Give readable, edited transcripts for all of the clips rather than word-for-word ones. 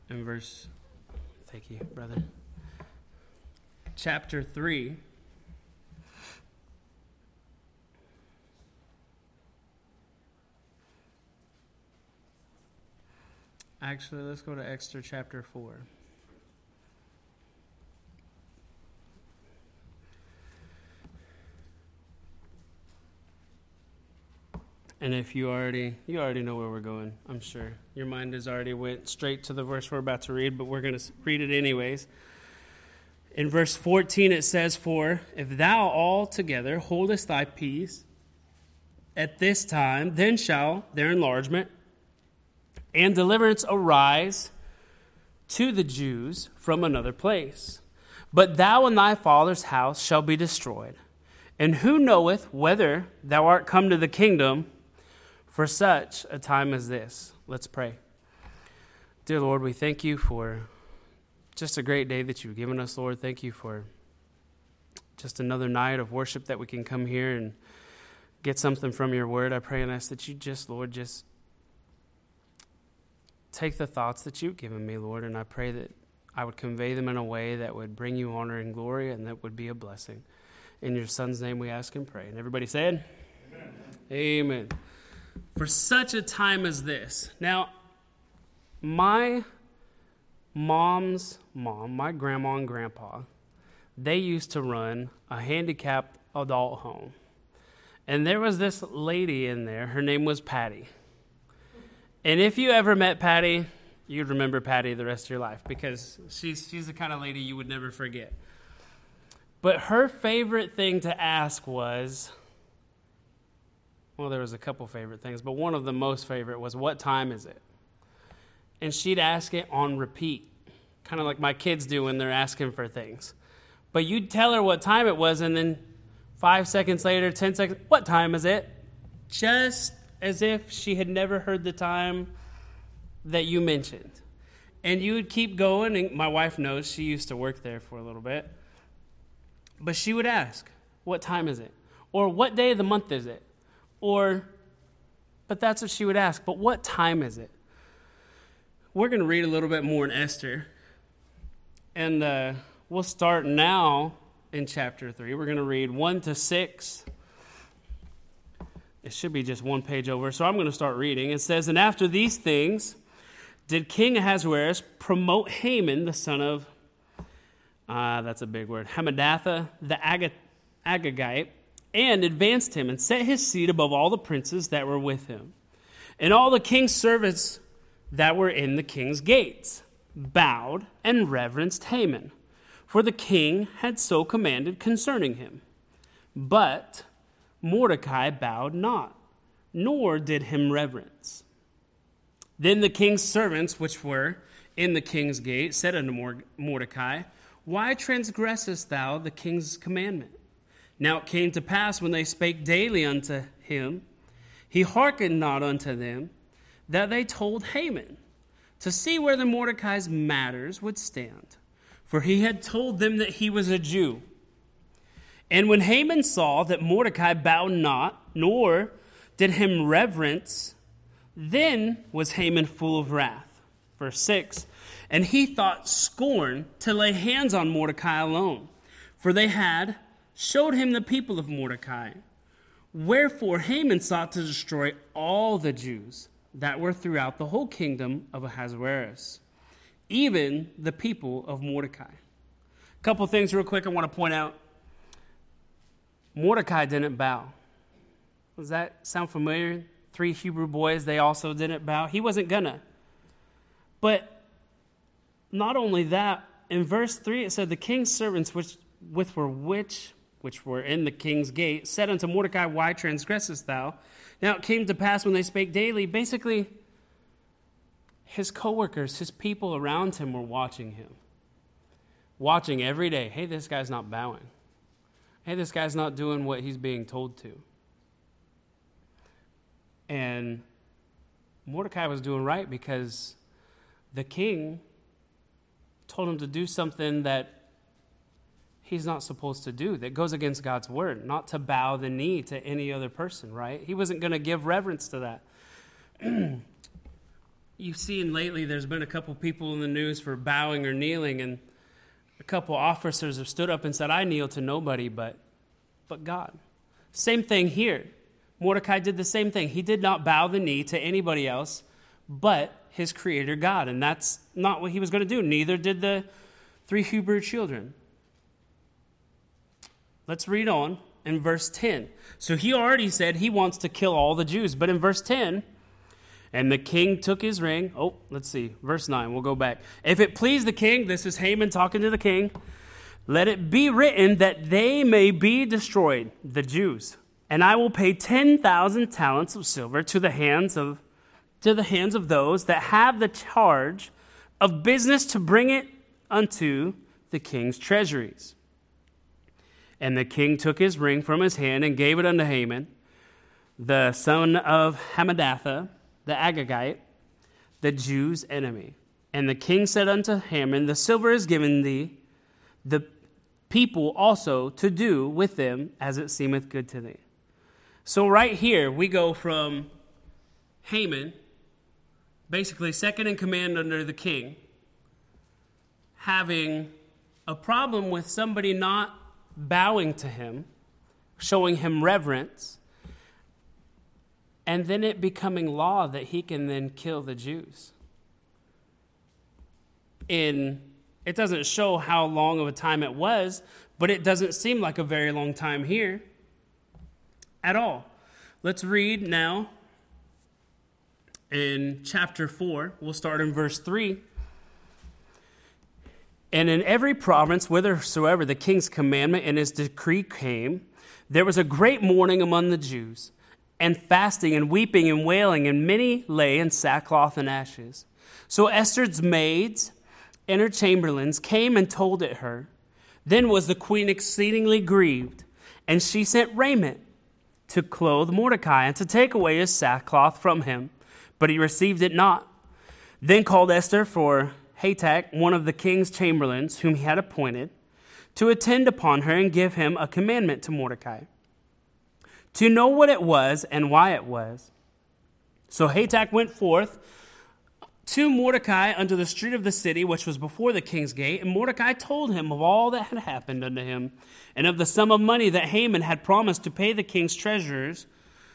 in thank you, brother. Chapter 3. Actually, let's go to Esther chapter 4. And if you already know where we're going, I'm sure. Your mind has already went straight to the verse we're about to read, but we're going to read it anyways. In verse 14 it says, "For if thou altogether holdest thy peace at this time, then shall their enlargement and deliverance arise to the Jews from another place. But thou and thy father's house shall be destroyed. And who knoweth whether thou art come to the kingdom for such a time as this?" Let's pray. Dear Lord, we thank you for just a great day that you've given us, Lord. Thank you for just another night of worship that we can come here and get something from your word. I pray and ask that you just, Lord, just take the thoughts that you've given me, Lord, and I pray that I would convey them in a way that would bring you honor and glory and that would be a blessing. In your son's name we ask and pray. And everybody said? Amen. Amen. For such a time as this. Now, my mom's mom, my grandma and grandpa, they used to run a handicapped adult home. And there was this lady in there. Her name was Patty. And if you ever met Patty, you'd remember Patty the rest of your life because she's the kind of lady you would never forget. But her favorite thing to ask was, well, there was a couple favorite things, but one of the most favorite was, "What time is it?" And she'd ask it on repeat, kind of like my kids do when they're asking for things. But you'd tell her what time it was, and then 5 seconds later, 10 seconds, "What time is it?" Just as if she had never heard the time that you mentioned. And you would keep going, and my wife knows, she used to work there for a little bit. But she would ask, "What time is it?" Or "What day of the month is it?" But that's what she would ask. But what time is it? We're going to read a little bit more in Esther. And we'll start now in chapter 3. We're going to read 1 to 6. It should be just one page over. So I'm going to start reading. It says, "And after these things did King Ahasuerus promote Haman, the son of, that's a big word, Hammedatha, the Agagite, and advanced him and set his seat above all the princes that were with him. And all the king's servants that were in the king's gates bowed and reverenced Haman, for the king had so commanded concerning him. But Mordecai bowed not, nor did him reverence. Then the king's servants, which were in the king's gate, said unto Mordecai, Why transgressest thou the king's commandment? Now it came to pass, when they spake daily unto him, he hearkened not unto them, that they told Haman, to see whether Mordecai's matters would stand. For he had told them that he was a Jew. And when Haman saw that Mordecai bowed not, nor did him reverence, then was Haman full of wrath. Verse 6, And he thought scorn to lay hands on Mordecai alone, for they had showed him the people of Mordecai. Wherefore Haman sought to destroy all the Jews that were throughout the whole kingdom of Ahasuerus, even the people of Mordecai. A couple things real quick I want to point out. Mordecai didn't bow. Does that sound familiar? 3 Hebrew boys, they also didn't bow. He wasn't gonna. But not only that, in verse 3 it said, the king's servants which were in the king's gate said unto Mordecai, Why transgressest thou? Now it came to pass when they spake daily, basically his co-workers, his people around him were watching him. Watching every day. Hey, this guy's not bowing. Hey, this guy's not doing what he's being told to. And Mordecai was doing right because the king told him to do something that he's not supposed to do, that goes against God's word, not to bow the knee to any other person, right? He wasn't going to give reverence to that. You've seen lately there's been a couple people in the news for bowing or kneeling, and a couple officers have stood up and said, I kneel to nobody but God. Same thing here. Mordecai did the same thing. He did not bow the knee to anybody else but his creator God, and that's not what he was going to do. Neither did the 3 Hebrew children. Let's read on in verse 10. So he already said he wants to kill all the Jews, but in verse 10, and the king took his ring. Verse 9, we'll go back. If it please the king, this is Haman talking to the king, let it be written that they may be destroyed, the Jews, and I will pay 10,000 talents of silver to the hands of those that have the charge of business to bring it unto the king's treasuries. And the king took his ring from his hand and gave it unto Haman, the son of Hammedatha, the Agagite, the Jews' enemy. And the king said unto Haman, the silver is given thee, the people also to do with them as it seemeth good to thee. So right here, we go from Haman, basically second in command under the king, having a problem with somebody not bowing to him, showing him reverence, and then it becoming law that he can then kill the Jews. It doesn't show how long of a time it was, but it doesn't seem like a very long time here at all. Let's read now in chapter 4. We'll start in verse 3. And in every province, whithersoever the king's commandment and his decree came, there was a great mourning among the Jews, and fasting and weeping and wailing, and many lay in sackcloth and ashes. So Esther's maids and her chamberlains came and told it her. Then was the queen exceedingly grieved, and she sent raiment to clothe Mordecai and to take away his sackcloth from him, but he received it not. Then called Esther for Hatach, one of the king's chamberlains, whom he had appointed, to attend upon her and give him a commandment to Mordecai, to know what it was and why it was. So Hatach went forth to Mordecai unto the street of the city, which was before the king's gate, and Mordecai told him of all that had happened unto him, and of the sum of money that Haman had promised to pay the king's treasuries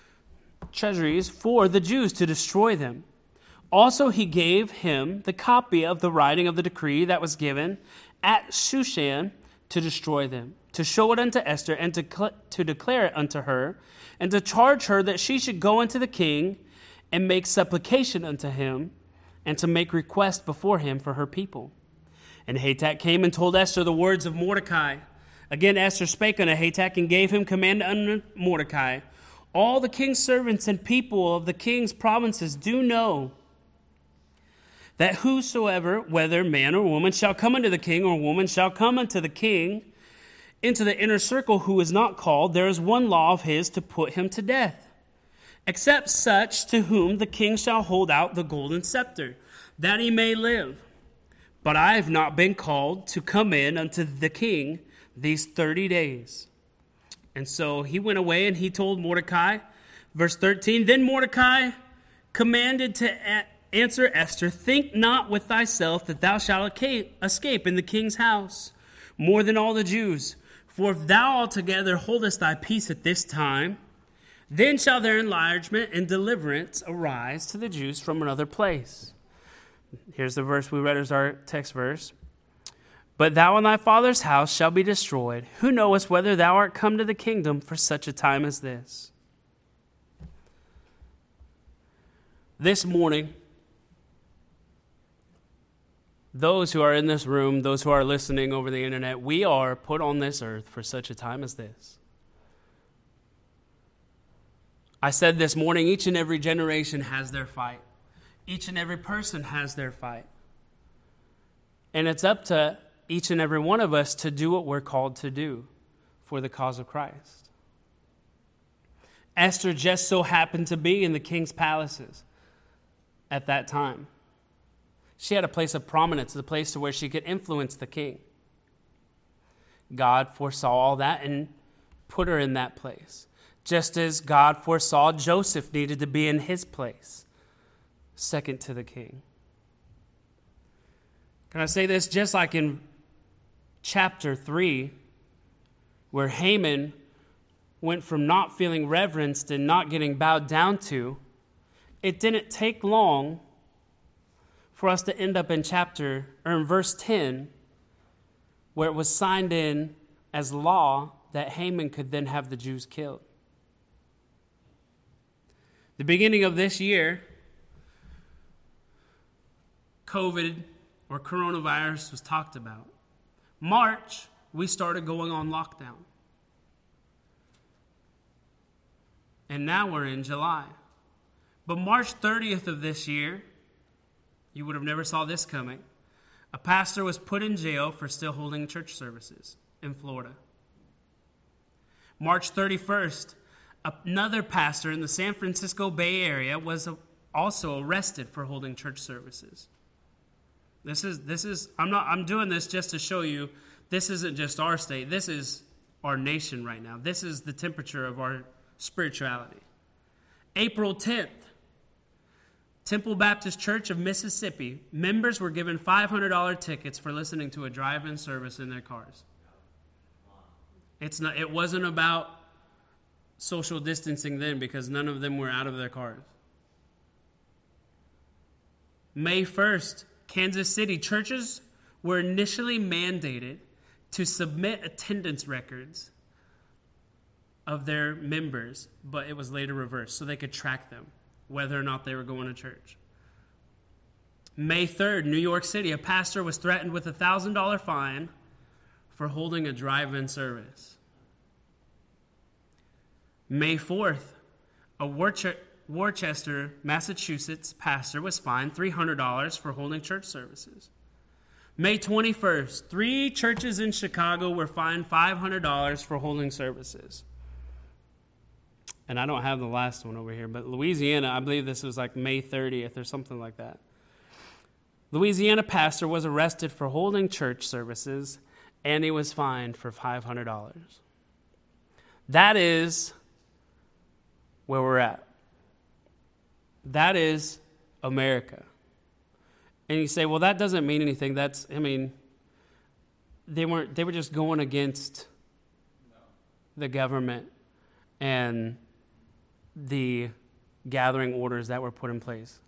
for the Jews to destroy them. Also he gave him the copy of the writing of the decree that was given at Shushan to destroy them, to show it unto Esther, and to declare it unto her, and to charge her that she should go unto the king and make supplication unto him, and to make request before him for her people. And Hatach came and told Esther the words of Mordecai. Again Esther spake unto Hatach, and gave him command unto Mordecai, all the king's servants and people of the king's provinces do know that whosoever, whether man or woman, shall come unto the king, or woman shall come unto the king into the inner circle, who is not called, there is one law of his to put him to death, except such to whom the king shall hold out the golden scepter, that he may live. But I have not been called to come in unto the king these 30 days. And so he went away and he told Mordecai, verse 13, then Mordecai commanded to answer Esther, think not with thyself that thou shalt escape in the king's house more than all the Jews. For if thou altogether holdest thy peace at this time, then shall their enlargement and deliverance arise to the Jews from another place. Here's the verse we read as our text verse. But thou and thy father's house shall be destroyed. Who knowest whether thou art come to the kingdom for such a time as this? This morning, those who are in this room, those who are listening over the internet, we are put on this earth for such a time as this. I said this morning, each and every generation has their fight. Each and every person has their fight. And it's up to each and every one of us to do what we're called to do for the cause of Christ. Esther just so happened to be in the king's palaces at that time. She had a place of prominence, a place to where she could influence the king. God foresaw all that and put her in that place. Just as God foresaw Joseph needed to be in his place second to the king. Can I say this? Just like in chapter 3, where Haman went from not feeling reverenced and not getting bowed down to, it didn't take long for us to end up in verse 10, where it was signed in as law that Haman could then have the Jews killed. The beginning of this year, COVID or coronavirus was talked about. March, we started going on lockdown. And now we're in July. But March 30th of this year, you would have never saw this coming. A pastor was put in jail for still holding church services in Florida. March 31st, another pastor in the San Francisco Bay Area was also arrested for holding church services. I'm doing this just to show you this isn't just our state. This is our nation right now. This is the temperature of our spirituality. April 10th, Temple Baptist Church of Mississippi, members were given $500 tickets for listening to a drive-in service in their cars. It wasn't about social distancing then, because none of them were out of their cars. May 1st, Kansas City, churches were initially mandated to submit attendance records of their members, but it was later reversed so they could track them, whether or not they were going to church. May 3rd, New York City, a pastor was threatened with a $1,000 fine for holding a drive-in service. May 4th, a Worcester, Massachusetts pastor was fined $300 for holding church services. May 21st, 3 churches in Chicago were fined $500 for holding services. And I don't have the last one over here, but Louisiana, I believe this was like May 30th or something like that. Louisiana pastor was arrested for holding church services, and he was fined for $500. That is where we're at. That is America. And you say, well, that doesn't mean anything. They were just going against the government and the gathering orders that were put in place.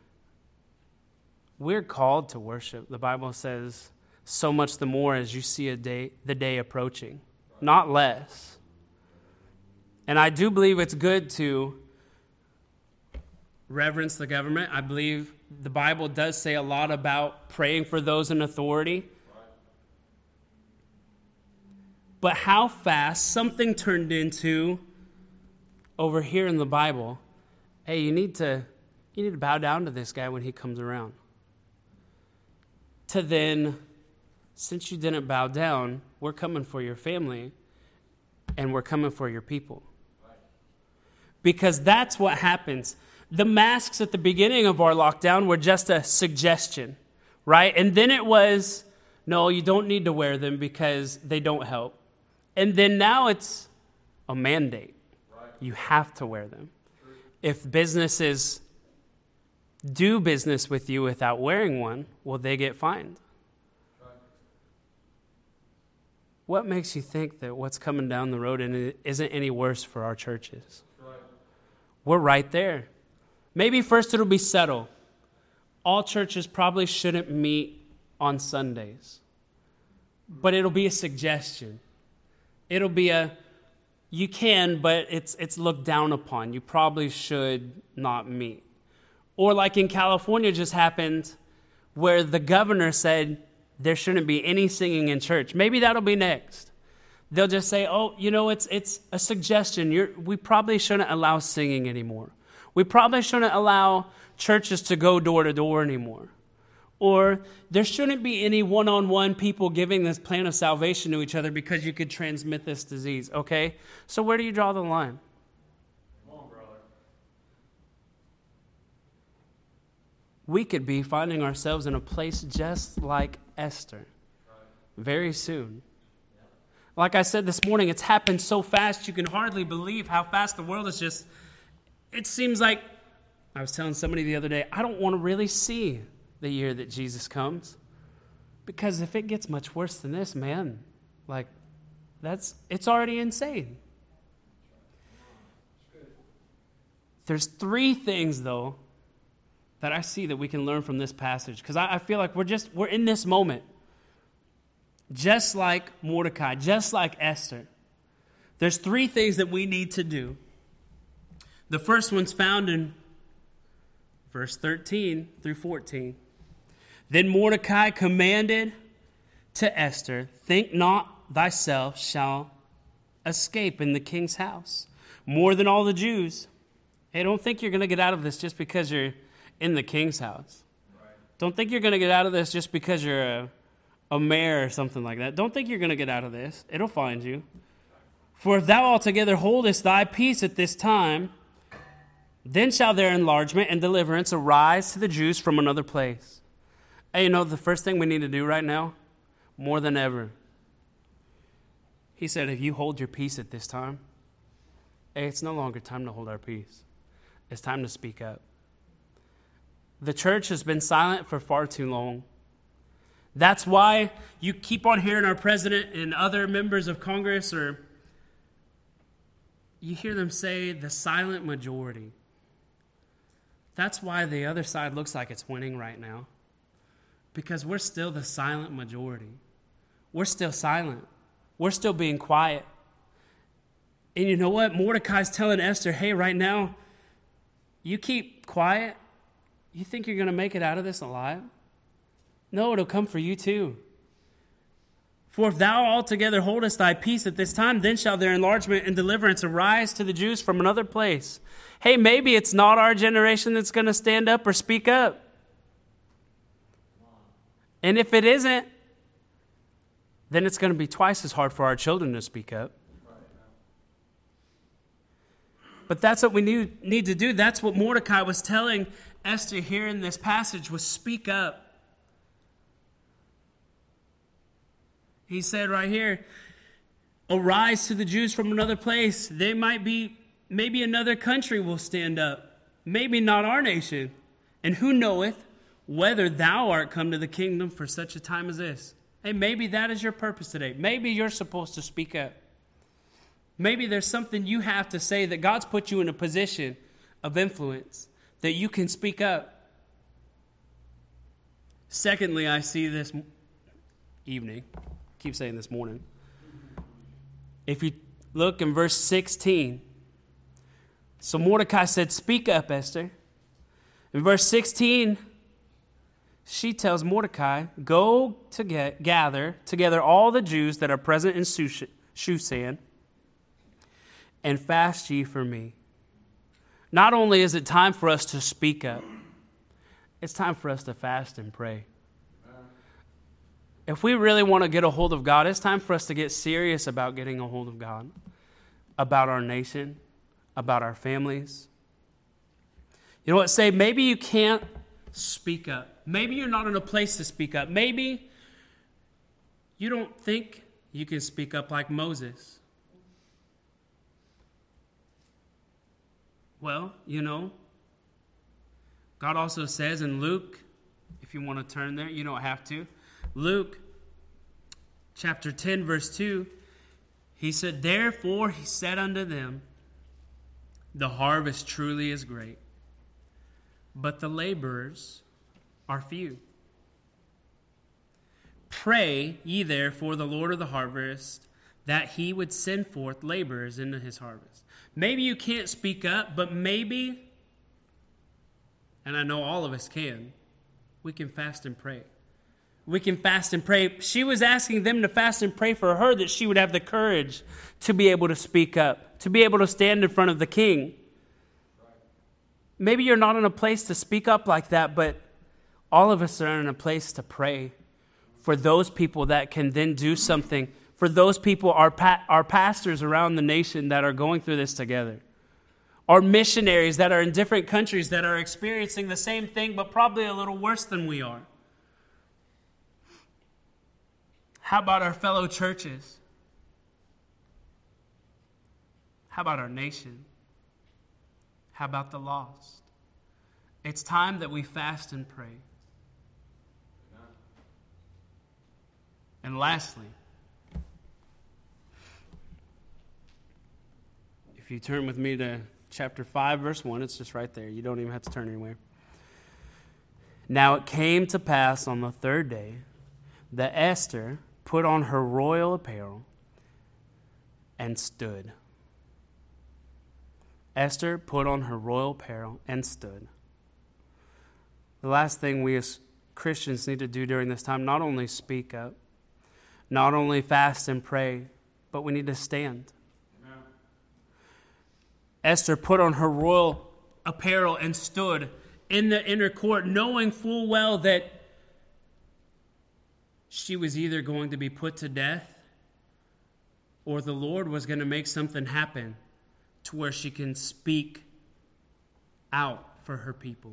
We're called to worship. The Bible says so much the more as you see the day approaching, not less. And I do believe it's good to reverence the government. I believe the Bible does say a lot about praying for those in authority. But how fast something turned into, over here in the Bible, hey, you need to bow down to this guy when he comes around. To then, since you didn't bow down, we're coming for your family and we're coming for your people. Because that's what happens. The masks at the beginning of our lockdown were just a suggestion, right? And then it was, no, you don't need to wear them because they don't help. And then now it's a mandate. Right. You have to wear them. True. If businesses do business with you without wearing one, well, they get fined. Right. What makes you think that what's coming down the road isn't any worse for our churches? Right. We're right there. Maybe first it'll be settled. All churches probably shouldn't meet on Sundays. But it'll be a suggestion. It'll be you can, but it's looked down upon. You probably should not meet. Or like in California just happened, where the governor said there shouldn't be any singing in church. Maybe that'll be next. They'll just say, oh, it's a suggestion. We probably shouldn't allow singing anymore. We probably shouldn't allow churches to go door to door anymore. Or there shouldn't be any one-on-one people giving this plan of salvation to each other because you could transmit this disease, okay? So where do you draw the line? Come on, brother. We could be finding ourselves in a place just like Esther very soon. Like I said this morning, it's happened so fast you can hardly believe how fast the world is just... It seems like, I was telling somebody the other day, I don't want to really see the year that Jesus comes. Because if it gets much worse than this, man, like, it's already insane. There's 3 things, though, that I see that we can learn from this passage. Because I feel like we're in this moment. Just like Mordecai, just like Esther. There's 3 things that we need to do. The first one's found in verse 13 through 14. Then Mordecai commanded to Esther, think not thyself shall escape in the king's house more than all the Jews. Hey, don't think you're going to get out of this just because you're in the king's house. Right. Don't think you're going to get out of this just because you're a mayor or something like that. Don't think you're going to get out of this. It'll find you. For if thou altogether holdest thy peace at this time, then shall their enlargement and deliverance arise to the Jews from another place. Hey, the first thing we need to do right now, more than ever, he said, if you hold your peace at this time, hey, it's no longer time to hold our peace. It's time to speak up. The church has been silent for far too long. That's why you keep on hearing our president and other members of Congress, or you hear them say the silent majority. That's why the other side looks like it's winning right now. Because we're still the silent majority. We're still silent. We're still being quiet. And you know what? Mordecai's telling Esther, hey, right now, you keep quiet. You think you're going to make it out of this alive? No, it'll come for you too. For if thou altogether holdest thy peace at this time, then shall their enlargement and deliverance arise to the Jews from another place. Hey, maybe it's not our generation that's going to stand up or speak up. And if it isn't, then it's going to be twice as hard for our children to speak up. But that's what we need to do. That's what Mordecai was telling Esther here in this passage, was speak up. He said right here, arise to the Jews from another place. They might be, maybe another country will stand up. Maybe not our nation. And who knoweth whether thou art come to the kingdom for such a time as this. Hey, maybe that is your purpose today. Maybe you're supposed to speak up. Maybe there's something you have to say that God's put you in a position of influence that you can speak up. Secondly, I see this evening. I keep saying this morning. If you look in verse 16. So Mordecai said, speak up, Esther. In verse 16, she tells Mordecai, go to gather together all the Jews that are present in Shushan, and fast ye for me. Not only is it time for us to speak up, it's time for us to fast and pray. If we really want to get a hold of God, it's time for us to get serious about getting a hold of God, about our nation, about our families. You know what? Say, maybe you can't speak up. Maybe you're not in a place to speak up. Maybe you don't think you can speak up like Moses. Well, God also says in Luke, if you want to turn there, you don't have to. Luke chapter 10, verse 2, he said, therefore he said unto them, the harvest truly is great, but the laborers are few. Pray ye therefore the Lord of the harvest, that he would send forth laborers into his harvest. Maybe you can't speak up, but maybe, and I know all of us can, we can fast and pray. We can fast and pray. She was asking them to fast and pray for her, that she would have the courage to be able to speak up, to be able to stand in front of the king. Maybe you're not in a place to speak up like that, but all of us are in a place to pray for those people that can then do something. For those people, our pastors around the nation that are going through this together. Our missionaries that are in different countries that are experiencing the same thing, but probably a little worse than we are. How about our fellow churches? How about our nation? How about the lost? It's time that we fast and pray. And lastly, if you turn with me to chapter 5, verse 1, it's just right there. You don't even have to turn anywhere. Now it came to pass on the third day that Esther put on her royal apparel and stood. Esther put on her royal apparel and stood. The last thing we as Christians need to do during this time, not only speak up, not only fast and pray, but we need to stand. Amen. Esther put on her royal apparel and stood in the inner court, knowing full well that she was either going to be put to death or the Lord was going to make something happen to where she can speak out for her people.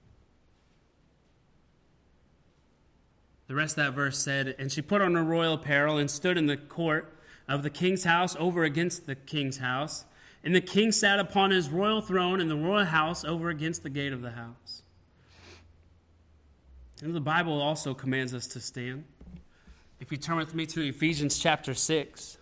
The rest of that verse said, and she put on her royal apparel and stood in the court of the king's house over against the king's house. And the king sat upon his royal throne in the royal house over against the gate of the house. And the Bible also commands us to stand. If you turn with me to Ephesians chapter 6.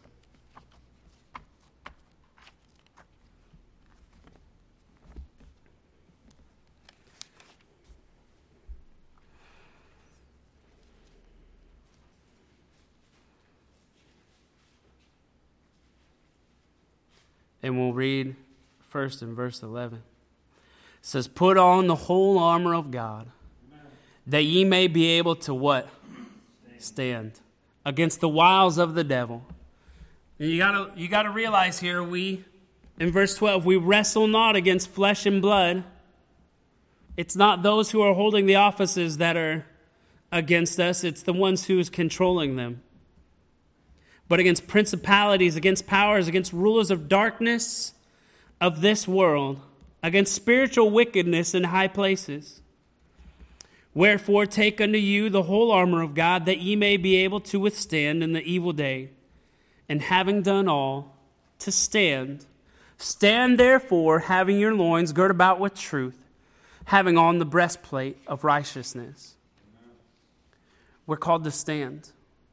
And we'll read first in verse 11. It says, put on the whole armor of God, that ye may be able to what? Stand against the wiles of the devil. And you gotta realize here, in verse 12, we wrestle not against flesh and blood. It's not those who are holding the offices that are against us. It's the ones who is controlling them. But against principalities, against powers, against rulers of darkness of this world, against spiritual wickedness in high places. Wherefore take unto you the whole armor of God, that ye may be able to withstand in the evil day. And having done all, to stand. Stand therefore, having your loins girt about with truth, having on the breastplate of righteousness. We're called to stand.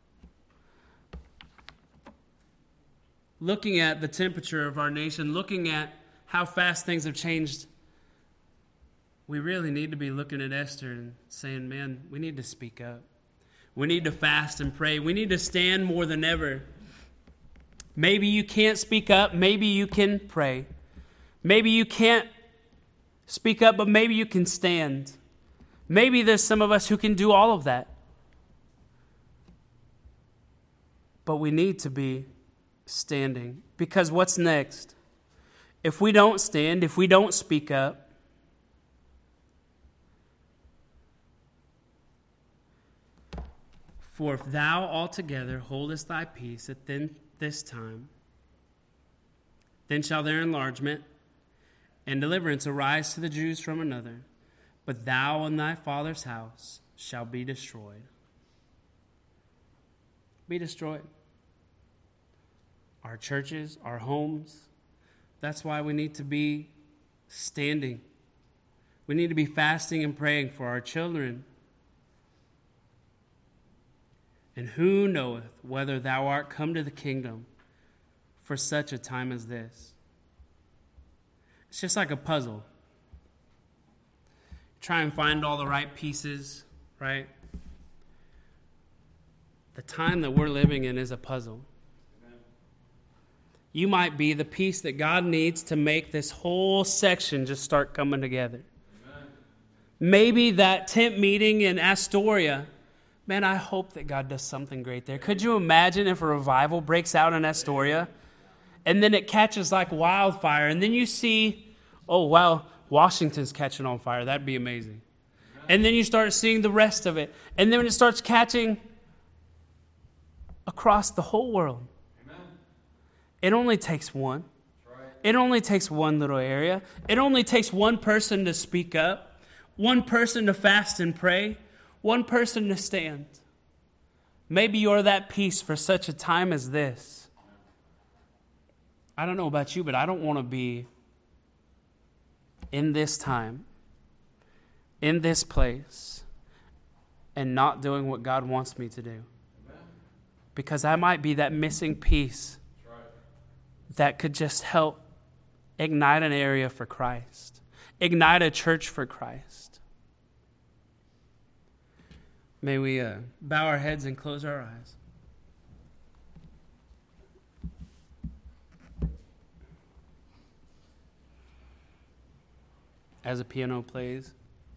Looking at the temperature of our nation, looking at how fast things have changed, we really need to be looking at Esther and saying, man, we need to speak up. We need to fast and pray. We need to stand more than ever. Maybe you can't speak up. Maybe you can pray. Maybe you can't speak up, but maybe you can stand. Maybe there's some of us who can do all of that. But we need to be standing. Because what's next? If we don't stand, if we don't speak up, for if thou altogether holdest thy peace at this time, then shall their enlargement and deliverance arise to the Jews from another, but thou and thy father's house shall be destroyed. Be destroyed. Our churches, our homes. That's why we need to be standing. We need to be fasting and praying for our children. And who knoweth whether thou art come to the kingdom for such a time as this? It's just like a puzzle. Try and find all the right pieces, right? The time that we're living in is a puzzle. You might be the piece that God needs to make this whole section just start coming together. Amen. Maybe that tent meeting in Astoria, man, I hope that God does something great there. Could you imagine if a revival breaks out in Astoria and then it catches like wildfire and then you see, oh, wow, Washington's catching on fire. That'd be amazing. And then you start seeing the rest of it. And then when it starts catching across the whole world. It only takes one. It only takes one little area. It only takes one person to speak up, one person to fast and pray, one person to stand. Maybe you're that piece for such a time as this. I don't know about you, but I don't want to be in this time in this place and not doing what God wants me to do. Because I might be that missing piece that could just help ignite an area for Christ, ignite a church for Christ. May we bow our heads and close our eyes. As the piano plays,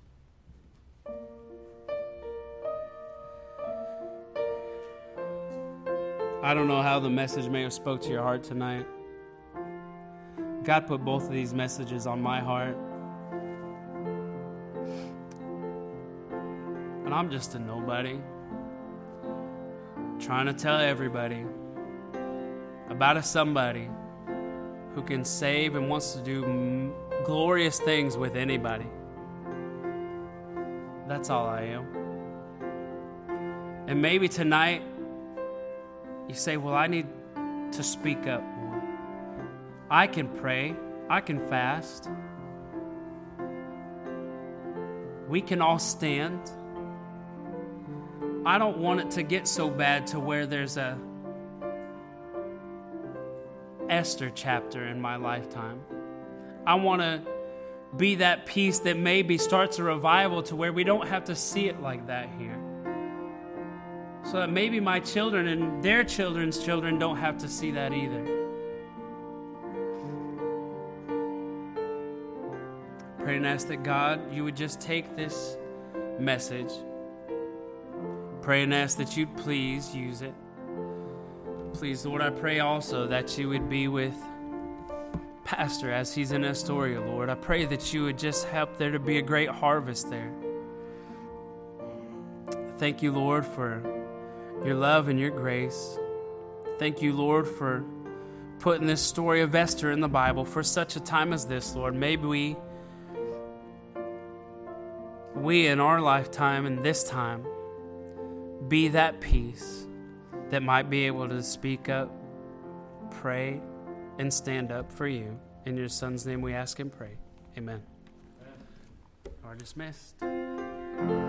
I don't know how the message may have spoke to your heart tonight. God put both of these messages on my heart. And I'm just a nobody, trying to tell everybody about a somebody who can save and wants to do glorious things with anybody. That's all I am. And maybe tonight you say, well, I need to speak up more. I can pray. I can fast. We can all stand. I don't want it to get so bad to where there's a Esther chapter in my lifetime. I want to be that piece that maybe starts a revival to where we don't have to see it like that here. So that maybe my children and their children's children don't have to see that either. Pray and ask that God, you would just take this message. Pray and ask that you'd please use it. Please, Lord, I pray also that you would be with Pastor as he's in Astoria, Lord. I pray that you would just help there to be a great harvest there. Thank you, Lord, for your love and your grace. Thank you, Lord, for putting this story of Esther in the Bible for such a time as this, Lord. Maybe we in our lifetime and this time be that piece that might be able to speak up, pray, and stand up for you. In your Son's name we ask and pray. Amen. You are dismissed.